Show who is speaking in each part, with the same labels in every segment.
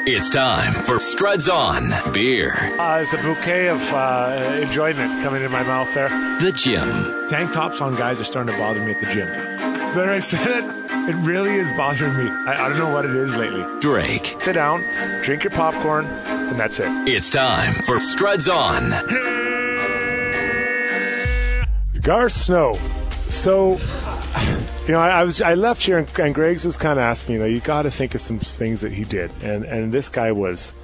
Speaker 1: It's time for Struds On Beer.
Speaker 2: There's a bouquet of enjoyment coming in my mouth there.
Speaker 1: The Gym.
Speaker 2: Tank tops on guys are starting to bother me at the gym. There, I said it. It really is bothering me. I don't know what it is lately.
Speaker 1: Drake.
Speaker 2: Sit down, drink your popcorn, and that's it.
Speaker 1: It's time for Struds On.
Speaker 2: Garth Snow. So, I left here and Greg's was kind of asking me, you got to think of some things that he did. And this guy was,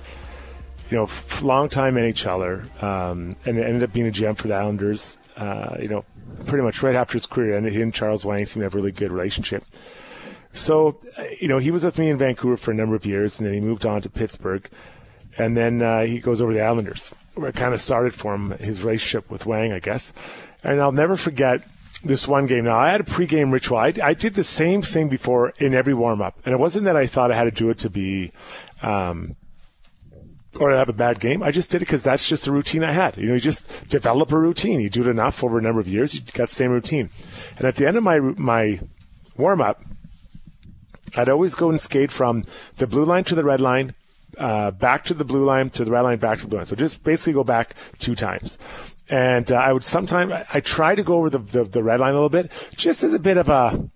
Speaker 2: long-time NHLer, and ended up being a GM for the Islanders, pretty much right after his career ended. He and Charles Wang seemed to have a really good relationship. So, he was with me in Vancouver for a number of years, and then he moved on to Pittsburgh. And then he goes over to the Islanders, where it kind of started for him, his relationship with Wang, I guess. And I'll never forget this one game. Now, I had a pregame ritual. I did the same thing before in every warm-up. And it wasn't that I thought I had to do it to be or to have a bad game. I just did it because that's just the routine I had. You just develop a routine. You do it enough over a number of years, you got the same routine. And at the end of my warm-up, I'd always go and skate from the blue line to the red line, back to the blue line, to the red line, back to the blue line. So just basically go back 2 times. And I would sometimes, I try to go over the red line a little bit, just as a bit of a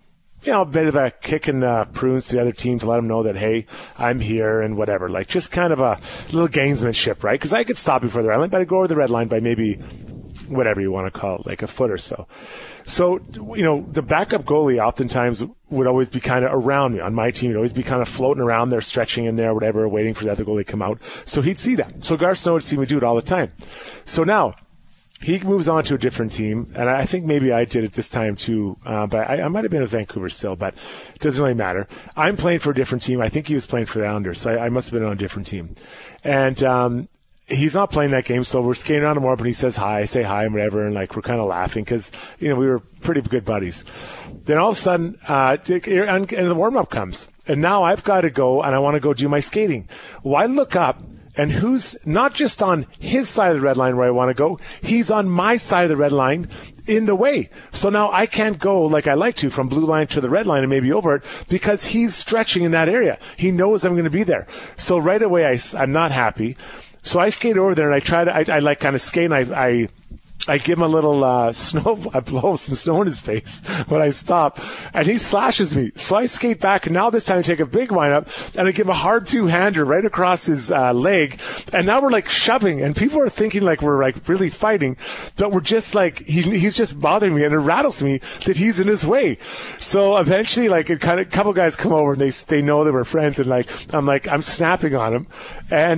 Speaker 2: kick in the prunes to the other team to let them know that, hey, I'm here and whatever. Like just kind of a little gamesmanship, right? Because I could stop before the red line, but I'd go over the red line by maybe whatever you want to call it, like a foot or so. So, the backup goalie oftentimes would always be kind of around me on my team. He'd always be kind of floating around there, stretching in there, whatever, waiting for the other goalie to come out. So he'd see that. So Garth Snow would see me do it all the time. So now, he moves on to a different team, and I think maybe I did it this time too, but I might have been with Vancouver still, but it doesn't really matter. I'm playing for a different team. I think he was playing for the Islanders, so I must have been on a different team. And he's not playing that game, so we're skating around him more, but he says hi, I say hi and whatever, and we're kind of laughing because, we were pretty good buddies. Then all of a sudden, and the warm-up comes, and now I've got to go, and I want to go do my skating. Well, I look up, and who's not just on his side of the red line where I want to go, he's on my side of the red line in the way. So now I can't go like I like to from blue line to the red line and maybe over it because he's stretching in that area. He knows I'm going to be there. So right away I'm not happy. So I skate over there and I try to, I kind of skate and I give him a little snow. I blow some snow in his face when I stop, and he slashes me. So I skate back, and now this time I take a big wind-up, and I give him a hard 2-hander right across his leg. And now we're shoving, and people are thinking we're really fighting, but we're just he's just bothering me, and it rattles me that he's in his way. So eventually, a couple guys come over, and they know that we're friends, and I'm snapping on him, and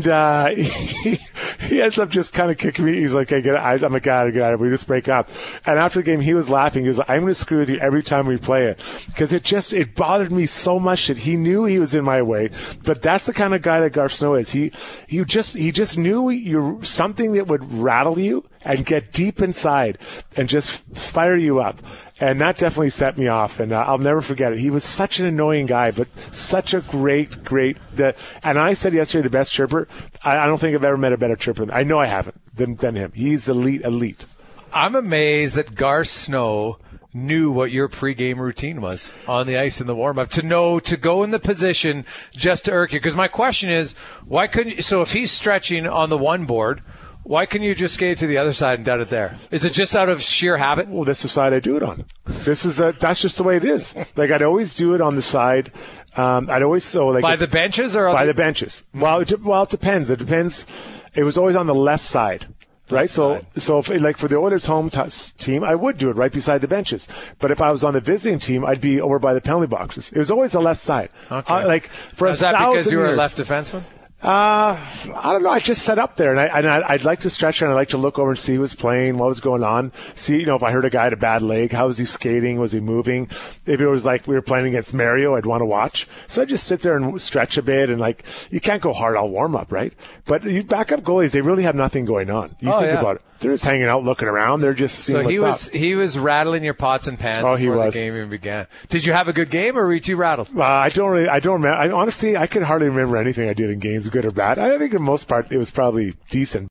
Speaker 2: he ends up just kind of kicking me. He's like, I'm like, we just break up. And after the game, he was laughing. He was like, I'm going to screw with you every time we play it. Because it bothered me so much that he knew he was in my way. But that's the kind of guy that Garth Snow is. He just knew you're something that would rattle you and get deep inside and just fire you up. And that definitely set me off, and I'll never forget it. He was such an annoying guy, but such a great, and I said yesterday the best chirper. I don't think I've ever met a better chirper. I know I haven't than him. He's elite.
Speaker 3: I'm amazed that Garth Snow knew what your pregame routine was on the ice in the warm-up, to go in the position just to irk you. Because my question is, why couldn't you, so if he's stretching on the one board, why couldn't you just skate to the other side and done it there? Is it just out of sheer habit?
Speaker 2: Well, that's the side I do it on. That's just the way it is. I'd always do it on the side. I'd always
Speaker 3: by the benches or
Speaker 2: by the benches. Well, it depends. It depends. It was always on the left side. Right, so if, for the Oilers' home team, I would do it right beside the benches. But if I was on the visiting team, I'd be over by the penalty boxes. It was always the left side.
Speaker 3: Okay. Is that because you were a left defenseman?
Speaker 2: I don't know. I just set up there, and I'd like to stretch and I'd like to look over and see who was playing, what was going on. See, if I heard a guy had a bad leg, how was he skating? Was he moving? If it was we were playing against Mario, I'd want to watch. So I just sit there and stretch a bit, and you can't go hard all warm up, right? But you backup goalies, they really have nothing going on. You think about it. They're just hanging out, looking around. They're just seeing what's up.
Speaker 3: He was rattling your pots and pans before the game even began. Did you have a good game, or were you too rattled?
Speaker 2: I don't remember. Honestly, I could hardly remember anything I did in games, good or bad. I think for the most part, it was probably decent.